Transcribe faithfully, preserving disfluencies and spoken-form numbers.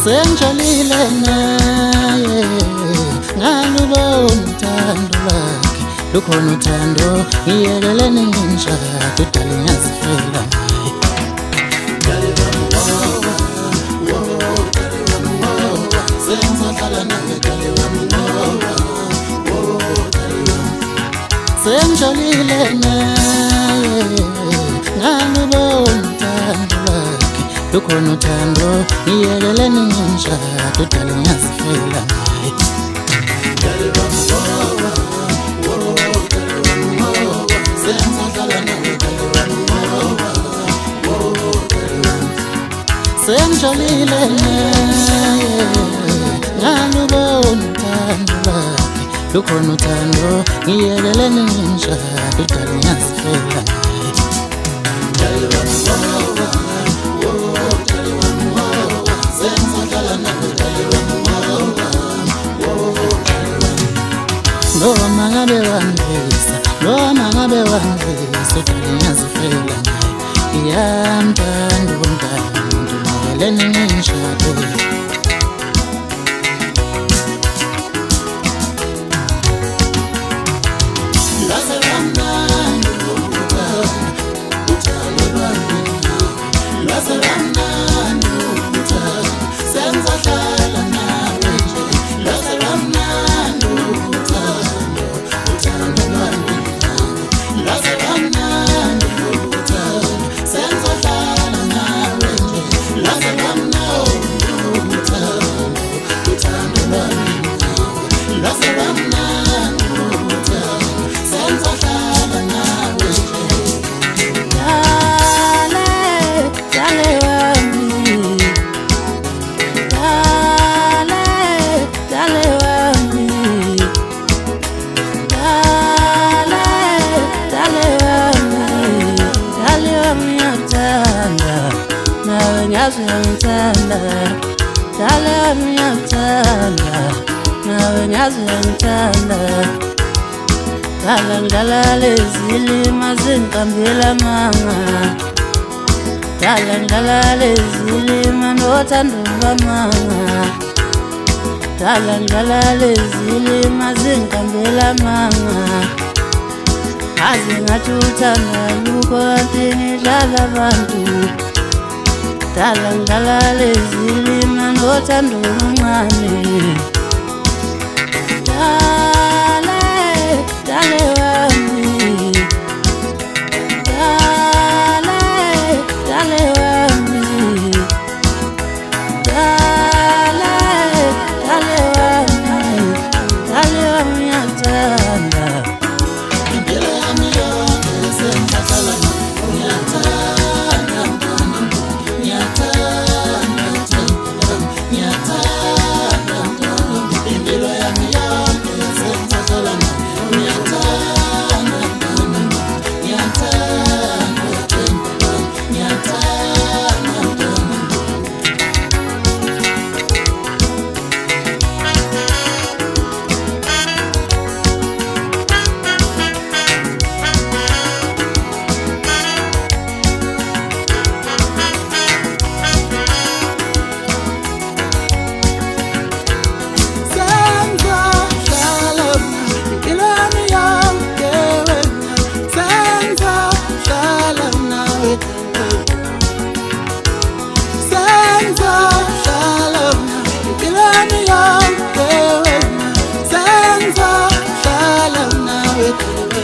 Senjolile naye ngalubona uthando lwakhe lukhona uthando ngiyekeleni nginjalo dali ngazifela Senjolile naye ngalubona uthando lwakhe lukhona uthando ngiyekeleni nginjalo dali ngazifela Senjolile naye ngalubona uthando lwakhe lukhona uthando ngiyekeleni nginjalo dali ngazifela Noma ngabe wangisa, noma ngabe wangisa dali ngazifela iyamthanda umntwana ngiyekeleni nginjalo Ngiyazithanda dale ngiyazithanda nawe ngiyazithanda dala ngidlala lezilima zingiqambela manga dala ngidlala lezilima nothando lwamanga dala ngidlala lezilima zingiqambela manga azi ngathi uthanda lukho kanti ngidlala abantu Dala ngidlala lezilima nothando oluncane Dale, dale wami Dale, dale wami Dale, dale wami Dale wami ngiyakuthanda Impilo yami yonke sengihlala ngiyakuthanda With